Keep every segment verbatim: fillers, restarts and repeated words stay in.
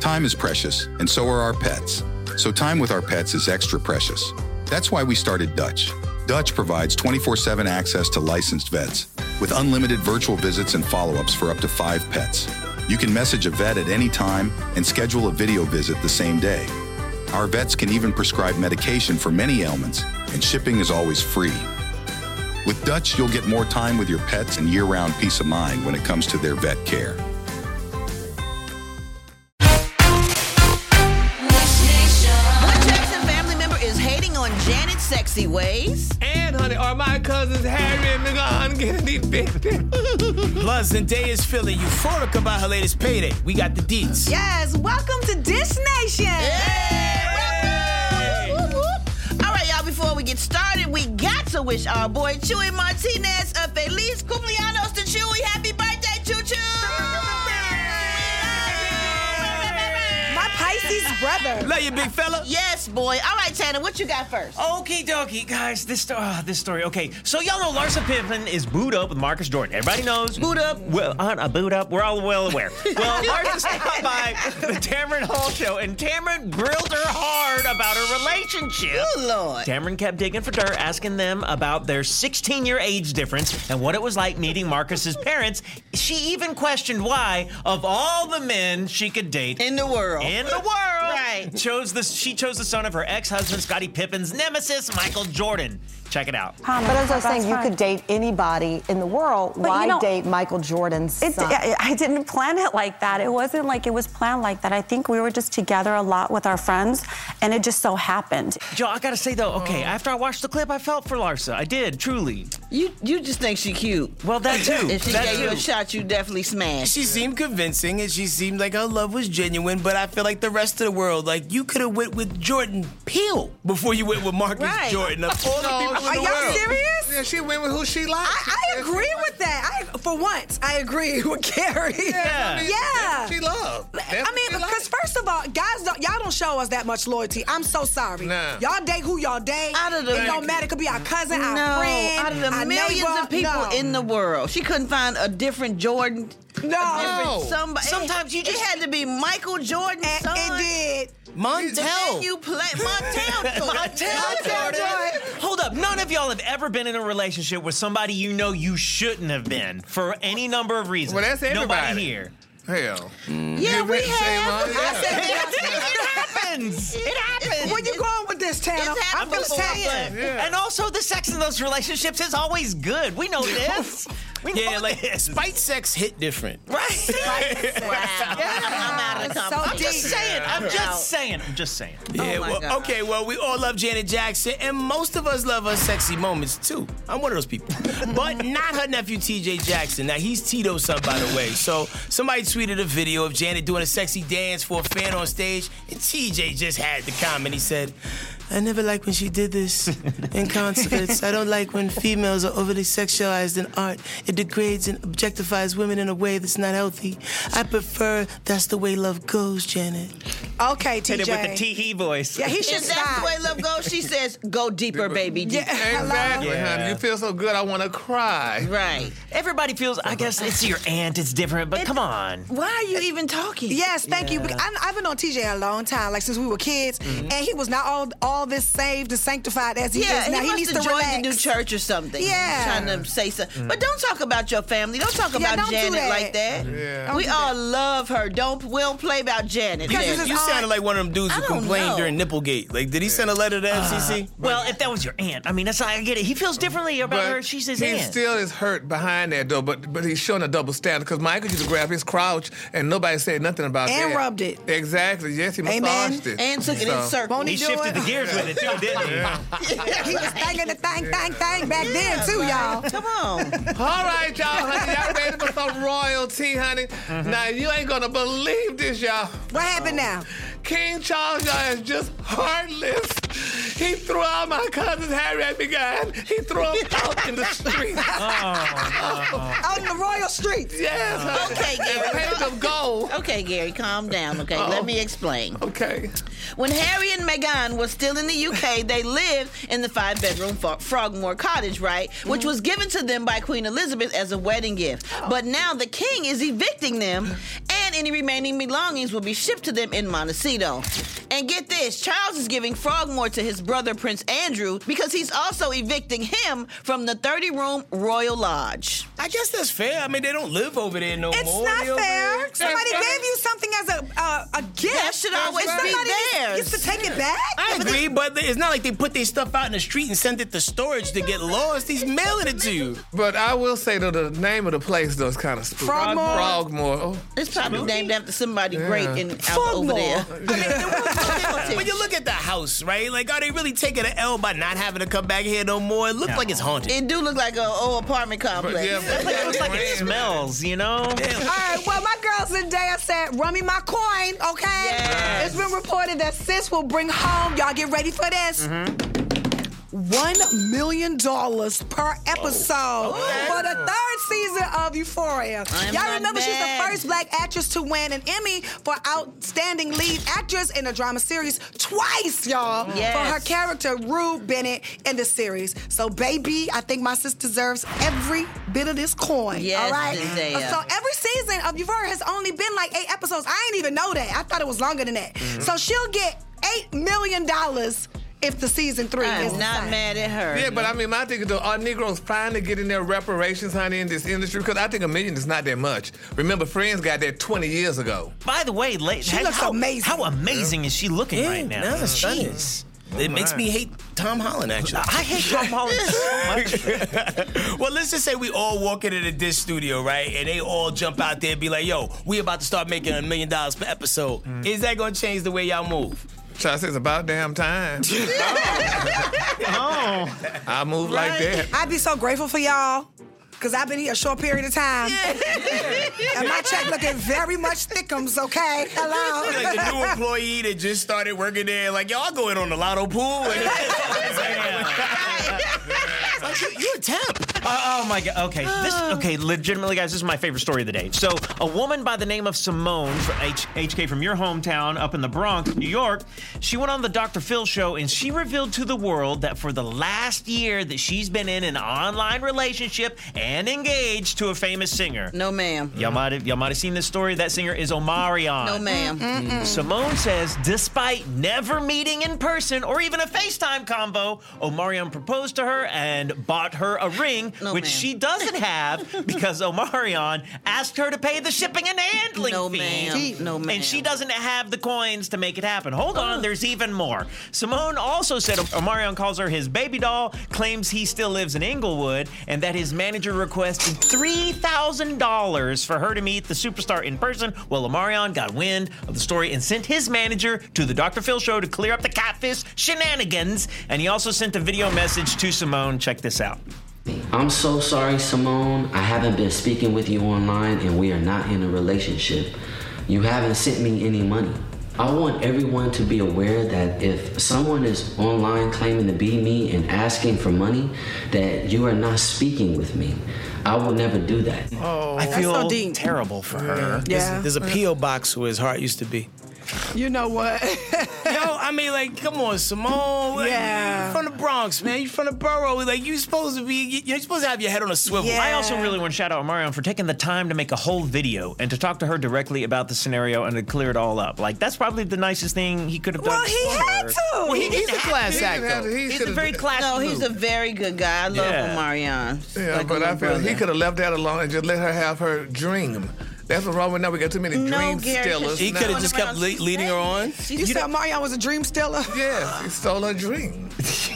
Time is precious, and so are our pets. So time with our pets is extra precious. That's why we started Dutch. Dutch provides twenty-four seven access to licensed vets with unlimited virtual visits and follow-ups for up to five pets. You can message a vet at any time and schedule a video visit the same day. Our vets can even prescribe medication for many ailments, and shipping is always free. With Dutch, you'll get more time with your pets and year-round peace of mind when it comes to their vet care. Sexy ways. And, honey, are my cousins Harry and Meghan getting evicted? Plus, Zendaya's feeling euphoric about her latest payday. We got the deets. Yes, welcome to Dish Nation. Hey, welcome. Woo, woo, woo. All right, y'all, before we get started, we got to wish our boy Chewy Martinez a feliz cumpleaños to Chewy. Happy birthday, Choo-Choo. My Pisces brother. Love you, big fella. Yes, boy. All right, Tanner, what you got first? Okie dokie, guys. This uh, this story. Okay, so y'all know Larsa Pippen is booed up with Marcus Jordan. Everybody knows. Boot up. Well, uh, uh, boot up. We're all well aware. Well, Larsa stopped by the Tamron Hall show, and Tamron grilled her hard about her relationship. Oh, Lord. Tamron kept digging for dirt, asking them about their sixteen-year age difference and what it was like meeting Marcus's parents. She even questioned why, of all the men she could date In the world. in the world, Right. chose the she chose the son of her ex-husband Scottie Pippen's nemesis, Michael Jordan. Check it out. But as I was saying, you could date anybody in the world. But Why you know, date Michael Jordan's It, son? I, I didn't plan it like that. It wasn't like it was planned like that. I think we were just together a lot with our friends, and it just so happened. Joe, I gotta say though, okay, after I watched the clip, I felt for Larsa. I did, truly. You you just think she cute. Well, that too. If she that gave too. you a shot, you definitely smashed. She seemed convincing, and she seemed like her love was genuine, but I feel like the rest of the world, like, you could have went with Jordan Peele before you went with Marcus Right. Jordan. Of all the No, people in Are the y'all world. serious? Yeah, she went with who she liked. I, I agree with that. I, for once, I agree with Carrie. Yeah. I mean, Yeah. She loved. I mean, because first of all, guys, don't, y'all don't show us that much loyalty. I'm so sorry. Nah. Y'all date who y'all date. Out of the- it don't matter. It could be our cousin, our no, friend, out of the our millions neighbor. of people No. in the world, she couldn't find a different Jordan. No. No. Somebody. Sometimes you it, just- it had to be Michael Jordan's And son. it did. Montel. And you play Montel. Jordan. Montel Jordan. Hold up, none of y'all have ever been in a relationship with somebody you know you shouldn't have been for any number of reasons. Well, that's everybody. Nobody here. Hell. Yeah, You we went the same have. line? I Yeah. said It happens. It happens. Where you going with this, Tanner? It's I'm happened just saying. Yeah. And also, the sex in those relationships is always good. We know this. We know Yeah, like, this. spite sex hit different. Right. Wow. I'm out of the So conversation. I'm just saying. I'm Out. just saying. I'm just saying. Yeah, my well, God. okay, well, we all love Janet Jackson, and most of us love her sexy moments, too. I'm one of those people. But not her nephew, T J Jackson. Now, he's Tito's son, by the way. So, somebody tweeted a video of Janet doing a sexy dance for a fan on stage, and T J just had the comment. He said, I never liked when she did this in concerts. I don't like when females are overly sexualized in art. It degrades and objectifies women in a way that's not healthy. I prefer that's the way love goes, Janet. Okay, T Hit J. it with the tee-hee voice. Yeah, he should If that's stop. the way love goes, she says, go deeper, baby. Yeah, Deeper. Exactly, Yeah. honey. You feel so good, I want to cry. Right. Everybody feels, I guess it's your aunt, it's different, but come on. Why are you even talking? Yes, thank you. Because I, I've been on T J a long time, like since we were kids, and he was not all all this saved and sanctified as he Yeah, is now. he, He, must needs have to joined relax. the new church or something. Yeah. Trying to say something. But don't talk about your family. Don't talk Yeah, about don't do Janet that. like that. Yeah. We all love her. Don't, we'll play about Janet. Because then. it's You his sounded aunt. like one of them dudes I who don't complained know. during Nipplegate. Like, did he send a letter to F C C? Well, if that was your aunt, I mean, that's I get it. He feels differently about But her. She's his he aunt. still is hurt behind that, though, but but he's showing a double standard because Michael used to grab his crotch and nobody said nothing about And that. rubbed it. Exactly. Yes, he Amen. massaged it. and took it in So- circles. Won't He do shifted it? the gears with it too, didn't he? He was thinking the thing, thing, thing back then too, y'all. Come on. All right, y'all, honey. Y'all ready for some royalty, honey? Now, you ain't going to believe this, y'all. What happened now? King Charles, y'all, is just heartless. He threw out my cousin Harry and Meghan. He threw him out in the street. Out in the royal streets. Yes, honey. Okay, Gary. And painted them gold. Okay, Gary, calm down. Okay, Uh-oh. let me explain. Okay. When Harry and Meghan were still in the U K, they lived in the five-bedroom Fro- Frogmore Cottage, right? Which was given to them by Queen Elizabeth as a wedding gift. But now the king is evicting them, and and any remaining belongings will be shipped to them in Montecito. And get this, Charles is giving Frogmore to his brother Prince Andrew because he's also evicting him from the thirty-room Royal Lodge. I guess that's fair. I mean, they don't live over there no It's more. not They over fair. there. Somebody gave you something as a uh, a gift. That should always Somebody be theirs. gets to take it back. I agree, but it's not like they put their stuff out in the street and send it to storage to get lost. He's mailing it to you. But I will say, though, the name of the place, though, is kind of spooky. Frogmore. Frogmore. Oh. It's probably named after somebody Yeah. great in out over there. When you look at the house, right? Like, are they really taking an L by not having to come back here no more? It looks No. like it's haunted. It do look like an old apartment complex. But yeah, but It looks like it smells, you know? All right, well, my girls today said, run me my coin, okay? Yes. It's been reported that Sis will bring home, y'all get ready for this, one million dollars per episode for the third season of Euphoria. I'm Y'all not remember she's the mad. first black actress to win an Emmy for Outstanding Lead Actress in a Drama Series twice, y'all, Yes. for her character, Rue Bennett, in the series. So, baby, I think my sis deserves every bit of this coin, Yes, all right? Zendaya. So, every season of Euphoria has only been like eight episodes. I didn't even know that. I thought it was longer than that. So, she'll get eight million dollars if the season three is I'm the not same. mad at her. Yeah, but I mean, my thing is, though, are Negroes finally getting their reparations, honey, in this industry? Because I think a million is not that much. Remember, Friends got that twenty years ago. By the way, la- She how, looks amazing. How amazing is she looking Yeah, right now? that's stunning. Jeez. It makes me hate Tom Holland, actually. I hate Tom Holland so much. Well, let's just say we all walk into the Dish studio, right? And they all jump out there and be like, yo, we about to start making a million dollars per episode. Is that going to change the way y'all move? Try to say it's about damn time. Oh. I move like that. I'd be so grateful for y'all. Because I've been here a short period of time. And my check looking very much thickums, okay? Hello? Like the new employee that just started working there, like, yo, I'll go in on the lotto pool. And like, you, you a temp. Uh, oh my god. Okay. This okay, legitimately guys, this is my favorite story of the day. So, a woman by the name of Simone from H- HK from your hometown up in the Bronx, New York, she went on the Doctor Phil show and she revealed to the world that for the last year that she's been in an online relationship and engaged to a famous singer. No, ma'am. Y'all might have y'all might have seen this story. That singer is Omarion. No, ma'am. Simone says, despite never meeting in person or even a FaceTime convo, Omarion proposed to her and bought her a ring, No, which ma'am. she doesn't have because Omarion asked her to pay the shipping and handling No, fee. ma'am. No, ma'am. And she doesn't have the coins to make it happen. Hold on, there's even more. Simone also said Omarion calls her his baby doll, claims he still lives in Inglewood, and that his manager requested three thousand dollars for her to meet the superstar in person. Well, Omarion got wind of the story and sent his manager to the Doctor Phil show to clear up the catfish shenanigans. And he also sent a video message to Simone. Check this out. I'm so sorry, Simone. I haven't been speaking with you online and we are not in a relationship. You haven't sent me any money. I want everyone to be aware that if someone is online claiming to be me and asking for money, that you are not speaking with me. I will never do that. Oh, I feel so deep. terrible for her. Yeah. There's, there's a P O box where his heart used to be. You know what? Yo, I mean, like, come on, Simone. Like, Yeah. you from the Bronx, man. You from the borough. Like, you supposed to be, you're supposed to have your head on a swivel. Yeah. I also really want to shout out Omarion for taking the time to make a whole video and to talk to her directly about the scenario and to clear it all up. Like, that's probably the nicest thing he could have done. Well, he for had her. to. Well, he He's didn't a have class to. act, though. He He's a could've- very classy No, he's a move. very good guy. I love Yeah. Omarion. Yeah, Like a but I little feel he brother. could have left that alone and just let her have her dream. That's what's wrong with now. We got too many No, dream Gary, stealers. He now. could have just kept le- leading her on. You said Marion was a dream stealer? Yeah, he stole her dream.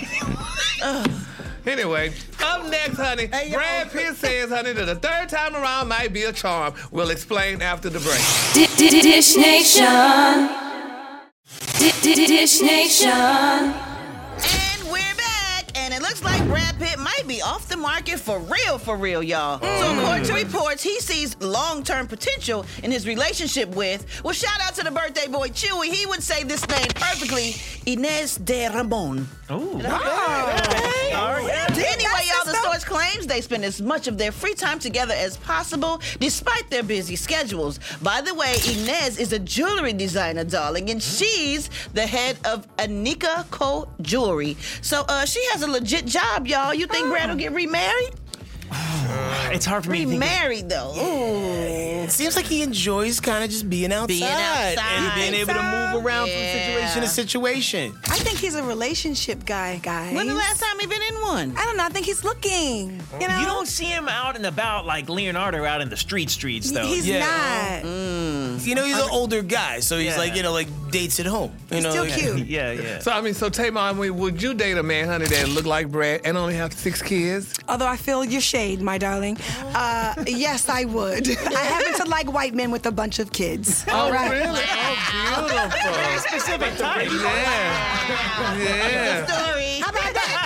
Anyway, up next, honey, Hey, yo. Brad Pitt says, honey, that the third time around might be a charm. We'll explain after the break. Dish Nation. Dish Nation. And we're back, and it looks like Brad Pitt might be off the market for real, for real, y'all. So according to reports, he sees long-term potential in his relationship with, well, shout out to the birthday boy Chewy. He would say this name perfectly, Inez de Ramon. Ooh. Anyway, y'all, the source claims they spend as much of their free time together as possible, despite their busy schedules. By the way, Inez is a jewelry designer, darling, and she's the head of Anika Co. Jewelry. So uh, she has a legit job, y'all. You think Brad will get remarried? It's hard for me to think. Married though. Ooh. It seems like he enjoys kind of just being outside, Being outside. and being able to move around Yeah. from situation to situation. I think he's a relationship guy, guys. When the last time he been in one? I don't know. I think he's looking. You know, You don't see him out and about like Leonardo out in the street streets, though. he's Yeah. not. You know, he's an older guy, so he's Yeah. like, you know, like dates at home. You know, Still like- cute. Yeah, yeah. So, I mean, so Tamar, I mean, would you date a man, honey, that look like Brad and only have six kids? Although I feel your shade, my darling. Uh, yes, I would. I happen to like white men with a bunch of kids. Oh, Right. really? Oh, beautiful. Very specific type. Yeah. Yeah. Story. How about that?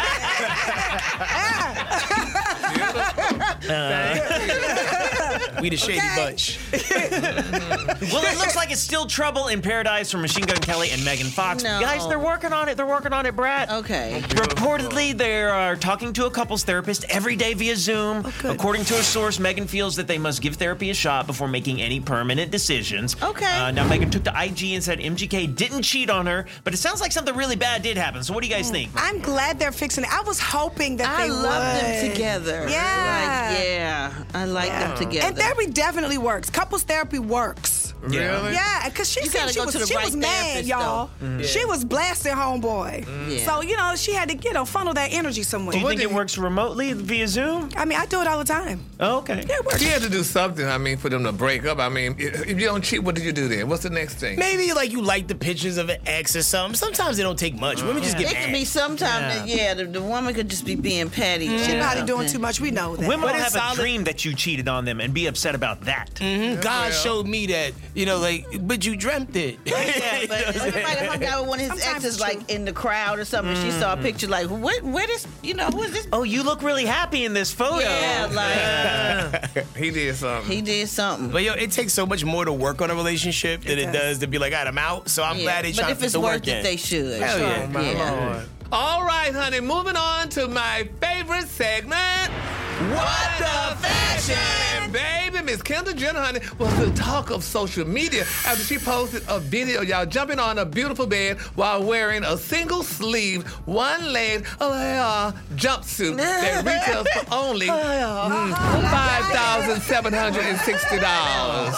We the shady bunch. Well, it looks like it's still trouble in paradise for Machine Gun Kelly and Megan Fox. No. Guys, they're working on it. They're working on it, Brad. Okay. Reportedly, they are talking to a couples therapist every day via Zoom. good. According to a source, Megan feels that they must give therapy a shot before making any permanent decisions. Okay. Uh, now, Megan took to I G and said M G K didn't cheat on her, but it sounds like something really bad did happen. So what do you guys think? I'm glad they're fixing it. I was hoping that I they love would. them together. Yeah. Like, yeah. I like them together. And therapy definitely works. Couples therapy works. Really? Yeah, because she You said gotta she go was, to the she right was mad, therapist, y'all. though. Mm. She was blasting homeboy. Yeah. So, you know, she had to, you know, funnel that energy somewhere. Do you think did it he- works remotely via Zoom? I mean, I do it all the time. Oh, okay. Yeah, it works. He had to do something, I mean, for them to break up. I mean, if you don't cheat, what did you do then? What's the next thing? Maybe like you like the pictures of an ex or something. Sometimes they don't take much. Women just It get could mad. be sometimes that, yeah, the, the woman could just be being petty. She or probably doing something. too much. We know that. Women But will it's have solid. a dream that you cheated on them and be upset about that. Mhm. God showed me that, you know, like, but you dreamt it. Yeah, but if somebody hung out with one of his Sometimes exes, it's like in the crowd or something, and she saw a picture, like, what, where this, you know, who is this? Oh, you look really happy in this photo. Yeah, like He did something. he did something. But yo, it takes so much more to work on a relationship than it does to be like, all right, I'm out. So I'm Yeah. glad they But trying if to put it's the worth work it, in. they should. Hell yeah. Oh, my Yeah. Lord. All right, honey, moving on to my favorite segment. What the fashion? And baby, Miss Kendall Jenner, honey, was the talk of social media after she posted a video, y'all jumping on a beautiful bed while wearing a single sleeve, one leg uh, jumpsuit that retails for only mm, five thousand seven hundred sixty dollars.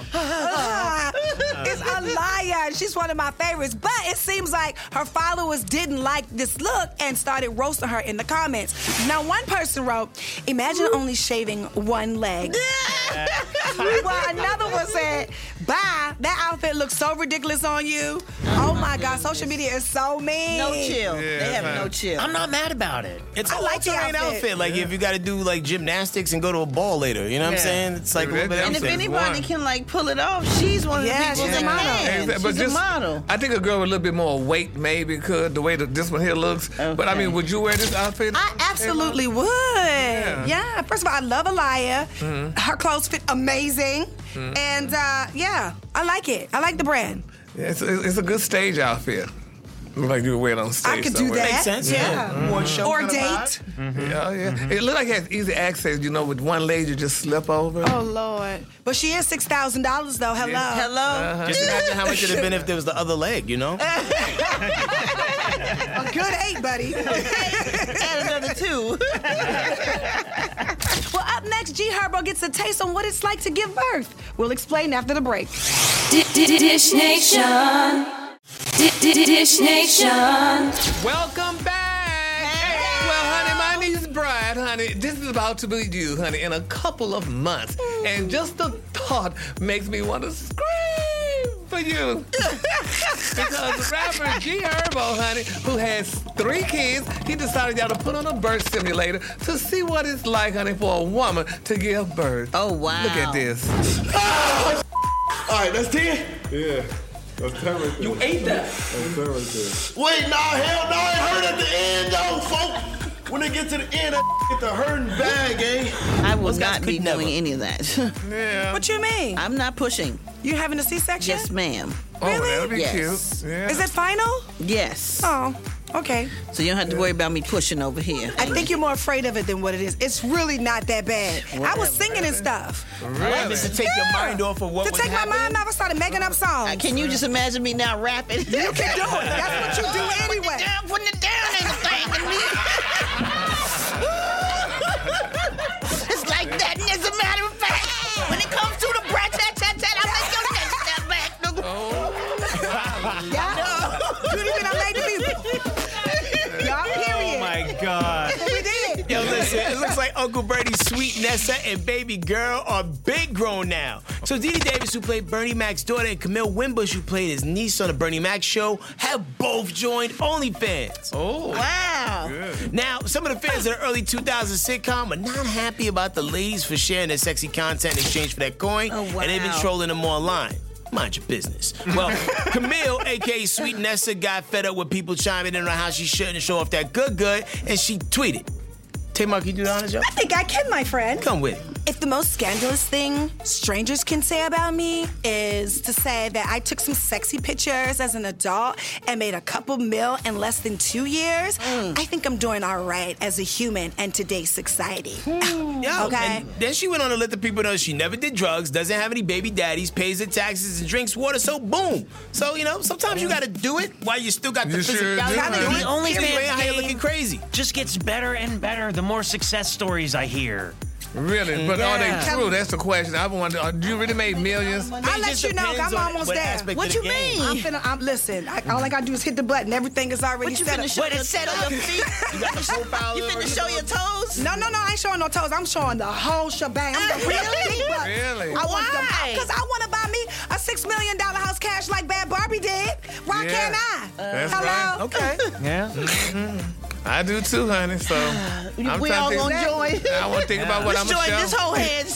It's a liar. She's one of my favorites. But it seems like her followers didn't like this look and started roasting her in the comments. Now, one person wrote, imagine only shaving one leg. Well, another one said, bye, that outfit looks so ridiculous on you. Oh, my God, social media is so mean. No chill. They have no chill. I'm not mad about it. It's I a like the all-terrain outfit. outfit. Like if you got to do like gymnastics and go to a ball later, you know what I'm Yeah. saying? It's like a little bit of And if everything. anybody one. can like pull it off, she's one of the Yeah, people she's a that model. can. Exactly, She's a model. I think a girl with a little bit more weight maybe could, the way that this one here looks. But I Okay. mean, would you wear this outfit? I absolutely would. Yeah. First of all, I love Aliyah. Mm-hmm. Her clothes fit amazing. And uh, yeah, I like it. I like the brand. Yeah, it's, it's a good stage outfit. Look like you would wear it on stage I could do somewhere. that. Makes sense. Yeah. Yeah. More show Or kinda date. vibe. Yeah, yeah. It looked like it has easy access, you know, with one leg you just slip over. Oh, Lord. But she is six thousand dollars, though. Hello. Hello? Just imagine how much it'd have been if there was the other leg, you know? A good eight, buddy. Add another two. Well, up next, G Herbo gets a taste on what it's like to give birth. We'll explain after the break. Dish Nation. Dish Nation. Welcome back. Well, honey, my niece Bride, honey, this is about to be due, honey, in a couple of months. And just the thought makes me want to scream for you. Because rapper G Herbo, honey, who has three kids, he decided y'all to put on a birth simulator to see what it's like, honey, for a woman to give birth. Oh, wow. Look at this. All right, that's ten? Yeah. That's ten right there. You ate that. That's ten right there. Wait, nah, hell no, it hurt at the end, though, folks. When they get to the end, that get the hurting bag, eh? I will Those guys not be could never. doing any of that. Yeah. What you mean? I'm not pushing. You having a C-section? Yes, ma'am. Oh, that'd be Yes. cute. Yeah. Is it final? Yes. Oh, okay. So you don't have to worry about me pushing over here. I think you're more afraid of it than what it is. It's really not that bad. I was singing and stuff. Right, just to take your mind off of what To was take my happening. mind off, I started making up songs. Uh, Can you just imagine me now rapping? You can do it. That's what you do anyway. Down, putting it down ain't a thing to me. It's like Yeah. Judy been on Lady People. Y'all, period. Oh my God. We did. Yo, listen, it looks like Uncle Bernie's sweet Nessa and baby girl are big grown now. So Dee Dee Davis, who played Bernie Mac's daughter, and Camille Wimbush, who played his niece on the Bernie Mac show, have both joined OnlyFans. Oh. Wow. Good. Now, some of the fans of the early two thousands sitcom are not happy about the ladies for sharing their sexy content in exchange for that coin, Oh, wow. and they've been trolling them online. Mind your business. Well, Camille, a k a. Sweet Nessa, got fed up with people chiming in on how she shouldn't show off that good good, and she tweeted. Tamar, can you do the honors, yo? I think I can, my friend. Come with it. If the most scandalous thing strangers can say about me is to say that I took some sexy pictures as an adult and made a couple mil in less than two years, Mm. I think I'm doing all right as a human in today's society. Yo, Okay. and then she went on to let the people know she never did drugs, doesn't have any baby daddies, pays her taxes, and drinks water, so boom. So, you know, sometimes you gotta do it while you still got the You sure physicality do, to honey. do The it. OnlyFans Period. How you game looking crazy. just gets better and better the more success stories I hear. Really? But are Yeah. they true? That's the question. I wonder, uh, you really made millions? I'll It let just you know, depends I'm on almost what there. aspect What of you the game. mean? I'm finna, I'm, listen, I, all I gotta do is hit the button. Everything is already What you set finna up. show your set on your feet? You got the profile. You finna show your toes? No, no, no, I ain't showing no toes. I'm showing the whole shebang. I'm the real big bucks. Really? I want them Why? because I want to buy me a six million dollar house cash like Bad Barbie did. Why Yeah. can't I? That's Hello? right. Okay. Yeah. I do too, honey. So I'm We trying all to think, gonna join. I want to think about what Let's I'm join gonna this show. whole hands.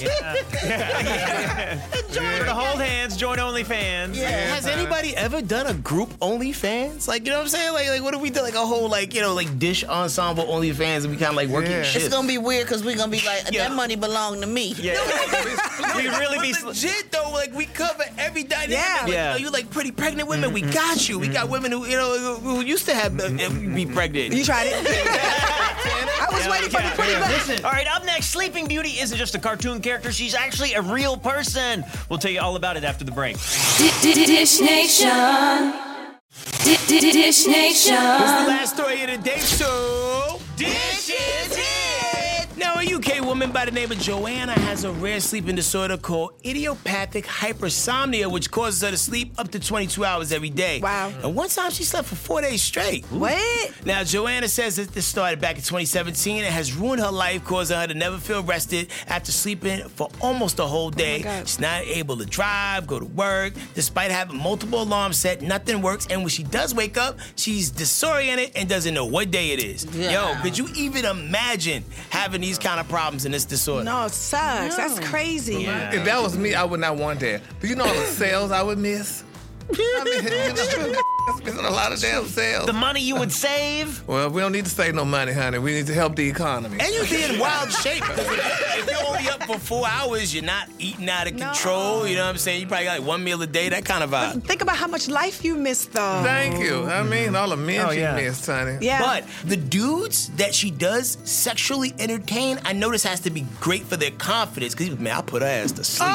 Join the hold hands, join OnlyFans. Yeah. Has anybody ever done a group OnlyFans? Like, you know what I'm saying? Like, like what if we did like a whole like, you know, like dish ensemble OnlyFans and we kind of like working Yeah. shit? It's gonna be weird because we're gonna be like, Yeah. that money belonged to me. Yeah. we really be. But legit though, like we cover every dynamic. Yeah. Like, Yeah. you, know, you like pretty pregnant women, we got you. We got women who you know who used to have uh, be pregnant. You tried it. I was waiting for the pretty buttons. All right, up next, Sleeping Beauty isn't just a cartoon character. She's actually a real person. We'll tell you all about it after the break. Dish Nation. Dish Nation. What's the last story of the day, so? Dish is it! Now, a U K woman by the name of Joanna has a rare sleeping disorder called idiopathic hypersomnia, which causes her to sleep up to twenty-two hours every day. Wow. And one time she slept for four days straight. What? Now, Joanna says that this started back in twenty seventeen and has ruined her life, causing her to never feel rested after sleeping for almost a whole day. God. She's not able to drive, go to work. Despite having multiple alarms set, nothing works. And when she does wake up, she's disoriented and doesn't know what day it is. Yeah. Yo, could you even imagine having these kind of problems in this disorder? No, it sucks. That's crazy. If that was me, I would not want that. Do you know all the sales I would miss? I mean, you know, I'm missing a lot of damn sales. The money you would save? Well, we don't need to save no money, honey. We need to help the economy. And you'd be in wild shape. 'Cause if if you're only up for four hours, you're not eating out of No. control. You know what I'm saying? You probably got like one meal a day, that kind of vibe. Think about how much life you missed, though. Thank you. I mean, all the men Oh, she yeah. missed, honey. Yeah. But the dudes that she does sexually entertain, I know this has to be great for their confidence. Because, man, I'll put her ass to sleep.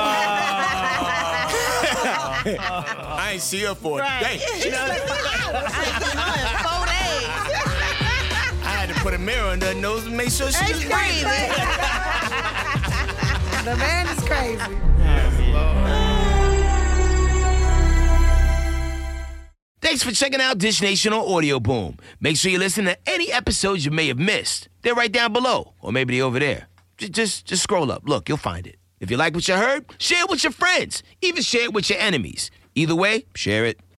I ain't see her for Right. a day. You know, four days. I had to put a mirror under her nose and make sure she That's was breathing. crazy. The man is crazy. Thanks for checking out Dish Nation on Audio Boom. Make sure you listen to any episodes you may have missed. They're right down below, or maybe they're over there. Just, just, just scroll up. Look, you'll find it. If you like what you heard, share it with your friends. Even share it with your enemies. Either way, share it.